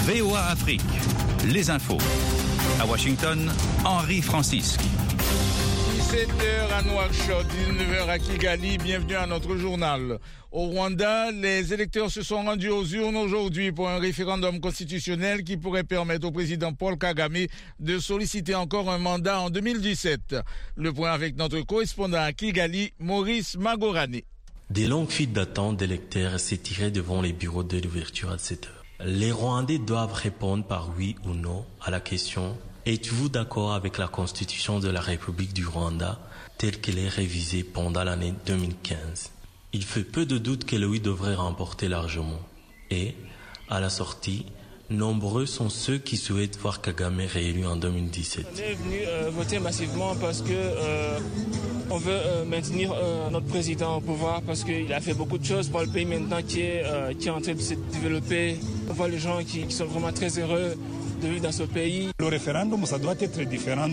VOA Afrique, les infos. À Washington, Henri Francisque. 17h à Nouakchott, 19h à Kigali, bienvenue à notre journal. Au Rwanda, les électeurs se sont rendus aux urnes aujourd'hui pour un référendum constitutionnel qui pourrait permettre au président Paul Kagame de solliciter encore un mandat en 2017. Le point avec notre correspondant à Kigali, Maurice Magorane. Des longues files d'attente d'électeurs s'étiraient devant les bureaux de l'ouverture à 7h. Les Rwandais doivent répondre par oui ou non à la question « Êtes-vous d'accord avec la constitution de la République du Rwanda telle qu'elle est révisée pendant l'année 2015 ?» Il fait peu de doute que le oui devrait remporter largement. Et, à la sortie, nombreux sont ceux qui souhaitent voir Kagame réélu en 2017. On est venu voter massivement parce que on veut maintenir notre président au pouvoir parce qu'il a fait beaucoup de choses pour le pays maintenant qui est en train de se développer. On voit les gens qui sont vraiment très heureux de vivre dans ce pays. Le référendum, ça doit être différent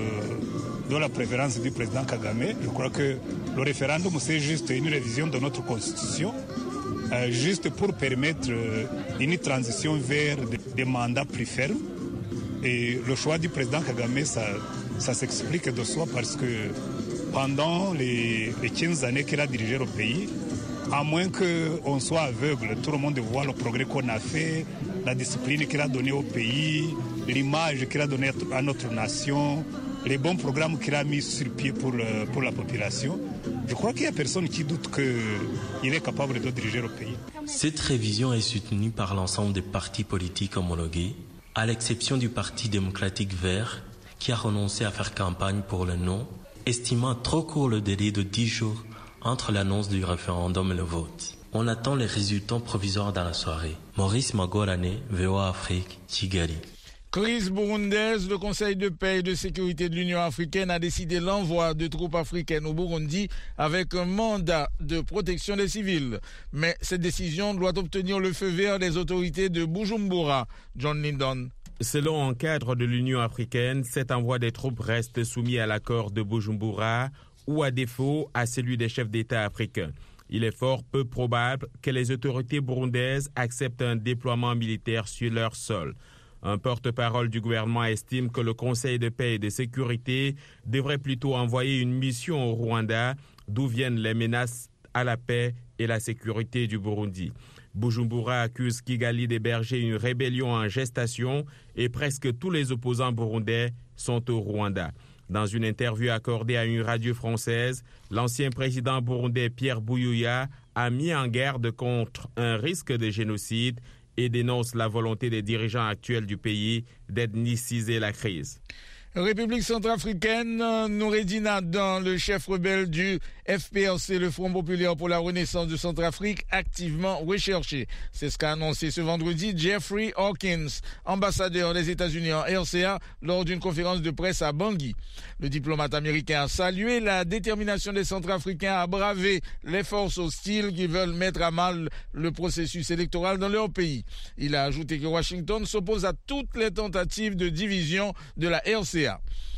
de la préférence du président Kagame. Je crois que le référendum, c'est juste une révision de notre constitution, juste pour permettre une transition vers des mandats plus fermes. Et le choix du président Kagame, ça s'explique de soi parce que pendant les 15 années qu'il a dirigé le pays, à moins qu'on soit aveugle, tout le monde voit le progrès qu'on a fait, la discipline qu'il a donnée au pays, l'image qu'il a donnée à notre nation, les bons programmes qu'il a mis sur pied pour la population. Je crois qu'il n'y a personne qui doute qu'il est capable de diriger le pays. Cette révision est soutenue par l'ensemble des partis politiques homologués, à l'exception du Parti démocratique vert, qui a renoncé à faire campagne pour le non, estimant trop court le délai de 10 jours entre l'annonce du référendum et le vote. On attend les résultats provisoires dans la soirée. Maurice Magorane, VOA Afrique, Kigali. Crise burundaise, le Conseil de paix et de sécurité de l'Union africaine a décidé l'envoi de troupes africaines au Burundi avec un mandat de protection des civils. Mais cette décision doit obtenir le feu vert des autorités de Bujumbura. John Lindon. Selon un cadre de l'Union africaine, cet envoi des troupes reste soumis à l'accord de Bujumbura ou à défaut à celui des chefs d'État africains. Il est fort peu probable que les autorités burundaises acceptent un déploiement militaire sur leur sol. Un porte-parole du gouvernement estime que le Conseil de paix et de sécurité devrait plutôt envoyer une mission au Rwanda, d'où viennent les menaces à la paix et la sécurité du Burundi. Bujumbura accuse Kigali d'héberger une rébellion en gestation et presque tous les opposants burundais sont au Rwanda. Dans une interview accordée à une radio française, l'ancien président burundais Pierre Buyoya a mis en garde contre un risque de génocide et dénonce la volonté des dirigeants actuels du pays d'ethniciser la crise. République centrafricaine, Noureddine Adan, le chef rebelle du FPRC, le Front populaire pour la renaissance de Centrafrique, activement recherché. C'est ce qu'a annoncé ce vendredi Jeffrey Hawkins, ambassadeur des États-Unis en RCA, lors d'une conférence de presse à Bangui. Le diplomate américain a salué la détermination des Centrafricains à braver les forces hostiles qui veulent mettre à mal le processus électoral dans leur pays. Il a ajouté que Washington s'oppose à toutes les tentatives de division de la RCA.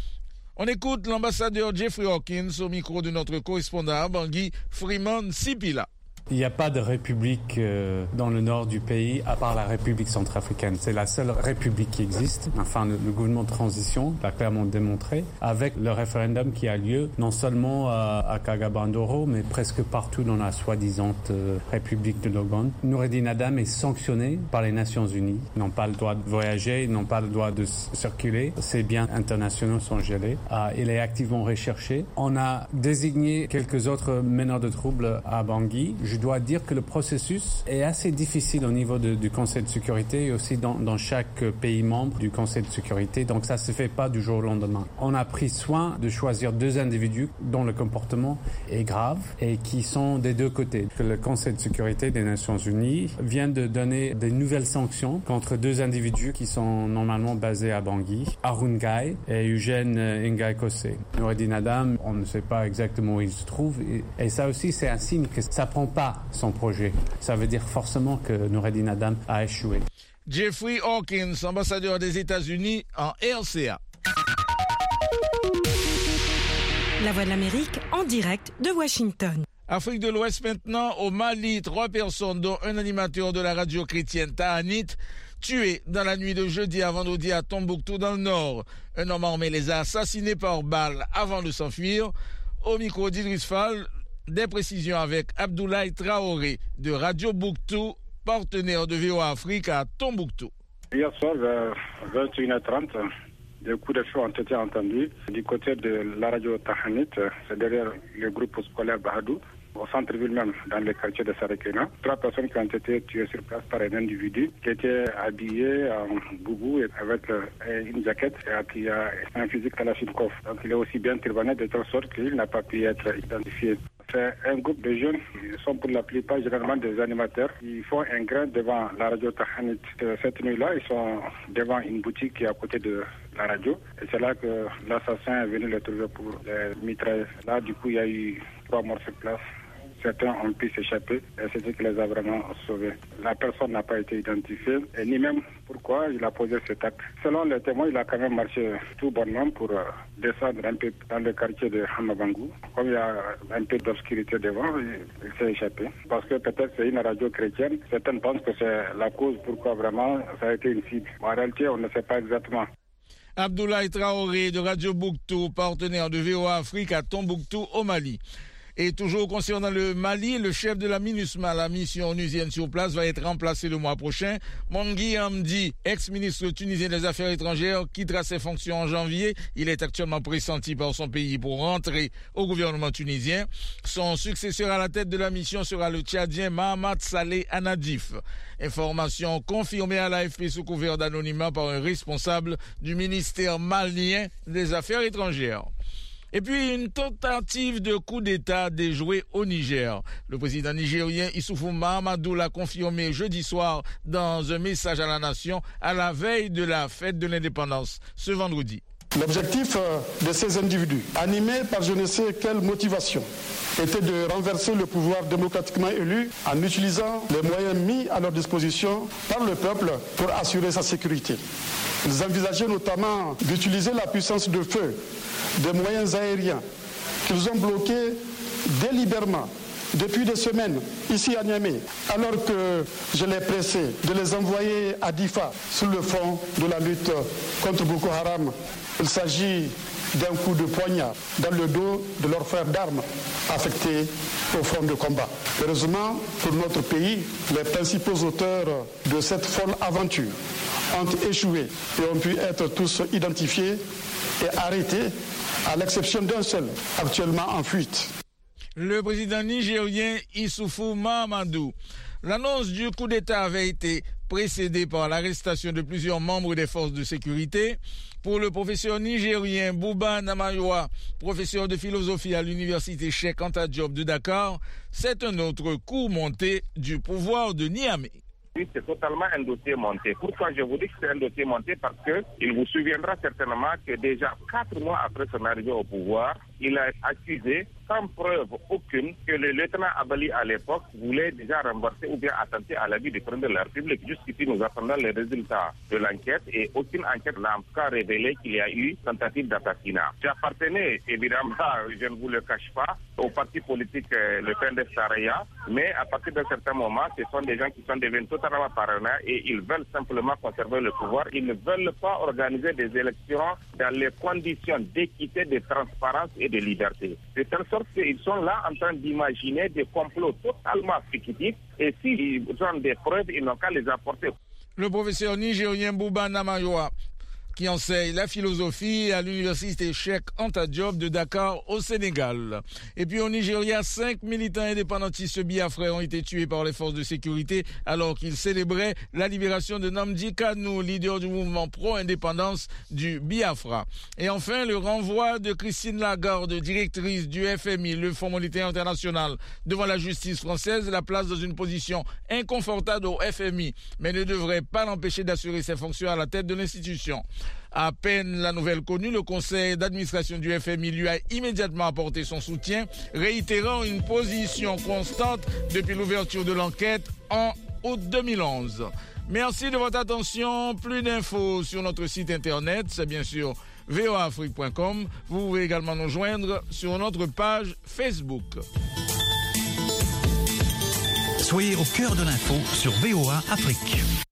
On écoute l'ambassadeur Jeffrey Hawkins au micro de notre correspondant à Bangui, Freeman Sipila. Il n'y a pas de république dans le nord du pays à part la République centrafricaine. C'est la seule république qui existe. Enfin, le gouvernement de transition l'a clairement démontré avec le référendum qui a lieu non seulement à Kagabandoro, mais presque partout dans la soi-disant République de l'Ouganda. Noureddine Adan est sanctionné par les Nations Unies. Ils n'ont pas le droit de voyager, ils n'ont pas le droit de circuler. Ses biens internationaux sont gelés. Il est activement recherché. On a désigné quelques autres meneurs de troubles à Bangui. Je dois dire que le processus est assez difficile au niveau du Conseil de sécurité et aussi dans chaque pays membre du Conseil de sécurité. Donc ça ne se fait pas du jour au lendemain. On a pris soin de choisir 2 individus dont le comportement est grave et qui sont des 2 côtés. Le Conseil de sécurité des Nations Unies vient de donner des nouvelles sanctions contre 2 individus qui sont normalement basés à Bangui, Arun Gai et Eugène Ngai Kosé. Noureddine Adan, on ne sait pas exactement où il se trouve et ça aussi c'est un signe que ça prend pas son projet. Ça veut dire forcément que Noureddine Adan a échoué. Jeffrey Hawkins, ambassadeur des États-Unis en RCA. La Voix de l'Amérique en direct de Washington. Afrique de l'Ouest maintenant, au Mali, 3 personnes, dont un animateur de la radio chrétienne Ta'anit, tués dans la nuit de jeudi à vendredi à Tombouctou dans le nord. Un homme armé les a assassinés par balle avant de s'enfuir. Au micro d'Idriss Fall, des précisions avec Abdoulaye Traoré de Radio Bouktou, partenaire de VOA Afrique à Tombouctou. Hier soir, vers 21h30, des coups de feu ont été entendus du côté de la radio Tahanit, c'est derrière le groupe scolaire Bahadou, au centre-ville même, dans le quartier de Sarekena. 3 personnes qui ont été tuées sur place par un individu qui était habillé en boubou avec une jaquette et qui a un fusil Kalachnikov. Donc il est aussi bien turbané de telle sorte qu'il n'a pas pu être identifié. C'est un groupe de jeunes, ils sont pour la plupart généralement des animateurs. Ils font un grain devant la radio Tahanit. Cette nuit-là, ils sont devant une boutique qui est à côté de la radio. Et c'est là que l'assassin est venu les trouver pour les mitrailler. Là, du coup, il y a eu 3 morts sur place. Certains ont pu s'échapper et c'est ce qui les a vraiment sauvés. La personne n'a pas été identifiée et ni même pourquoi il a posé cet acte. Selon les témoins, il a quand même marché tout bonnement pour descendre un peu dans le quartier de Hamabangou. Comme il y a un peu d'obscurité devant, il s'est échappé. Parce que peut-être c'est une radio chrétienne. Certains pensent que c'est la cause pourquoi vraiment ça a été une cible. En réalité, on ne sait pas exactement. Abdoulaye Traoré de Radio Bouktou, partenaire de VOA Afrique à Tombouctou au Mali. Et toujours concernant le Mali, le chef de la MINUSMA, la mission onusienne sur place, va être remplacé le mois prochain. Mongui Hamdi, ex-ministre tunisien des Affaires étrangères, quittera ses fonctions en janvier. Il est actuellement pressenti par son pays pour rentrer au gouvernement tunisien. Son successeur à la tête de la mission sera le Tchadien Mahamat Saleh Anadif. Information confirmée à l'AFP sous couvert d'anonymat par un responsable du ministère malien des Affaires étrangères. Et puis une tentative de coup d'État déjouée au Niger. Le président nigérien Issoufou Mahamadou l'a confirmé jeudi soir dans un message à la nation à la veille de la fête de l'indépendance, ce vendredi. L'objectif de ces individus, animés par je ne sais quelle motivation, était de renverser le pouvoir démocratiquement élu en utilisant les moyens mis à leur disposition par le peuple pour assurer sa sécurité. Ils envisageaient notamment d'utiliser la puissance de feu des moyens aériens qu'ils ont bloqués délibérément depuis des semaines ici à Niamey, alors que je les pressais de les envoyer à Difa sur le front de la lutte contre Boko Haram. Il s'agit d'un coup de poignard dans le dos de leurs frères d'armes affectés au front de combat. Heureusement pour notre pays, les principaux auteurs de cette folle aventure ont échoué et ont pu être tous identifiés et arrêtés, à l'exception d'un seul, actuellement en fuite. Le président nigérien Issoufou Mahamadou. L'annonce du coup d'État avait été précédée par l'arrestation de plusieurs membres des forces de sécurité. Pour le professeur nigérien Bouba Namayoa, professeur de philosophie à l'université Cheikh Anta Diop de Dakar, c'est un autre coup monté du pouvoir de Niamey. Oui, c'est totalement un dossier monté. Pourquoi je vous dis que c'est un dossier monté? Parce qu'il vous souviendra certainement que déjà 4 mois après son arrivée au pouvoir, il a accusé sans preuve aucune que le lieutenant Abali à l'époque voulait déjà renverser ou bien attenter à la vie du président de la République. Jusqu'ici, nous attendons les résultats de l'enquête et aucune enquête n'a en tout cas révélé qu'il y a eu tentative d'assassinat. J'appartenais évidemment, je ne vous le cache pas, au parti politique le PNDS Saraya, mais à partir d'un certain moment, ce sont des gens qui sont devenus totalement paranoïaques et ils veulent simplement conserver le pouvoir. Ils ne veulent pas organiser des élections dans les conditions d'équité, de transparence et de liberté. De telle sorte qu'ils sont là en train d'imaginer des complots totalement fictifs et s'ils ont des preuves, ils n'ont qu'à les apporter. Le professeur nigérien Bouba Namayoa, qui enseigne la philosophie à l'université Cheikh Anta Diop de Dakar au Sénégal. Et puis au Nigeria, 5 militants indépendantistes biafrais ont été tués par les forces de sécurité alors qu'ils célébraient la libération de Nnamdi Kanu, leader du mouvement pro-indépendance du Biafra. Et enfin, le renvoi de Christine Lagarde, directrice du FMI, le Fonds monétaire international, devant la justice française, la place dans une position inconfortable au FMI, mais ne devrait pas l'empêcher d'assurer ses fonctions à la tête de l'institution. À peine la nouvelle connue, le conseil d'administration du FMI lui a immédiatement apporté son soutien, réitérant une position constante depuis l'ouverture de l'enquête en août 2011. Merci de votre attention. Plus d'infos sur notre site internet, c'est bien sûr voaafrique.com. Vous pouvez également nous joindre sur notre page Facebook. Soyez au cœur de l'info sur VOA Afrique.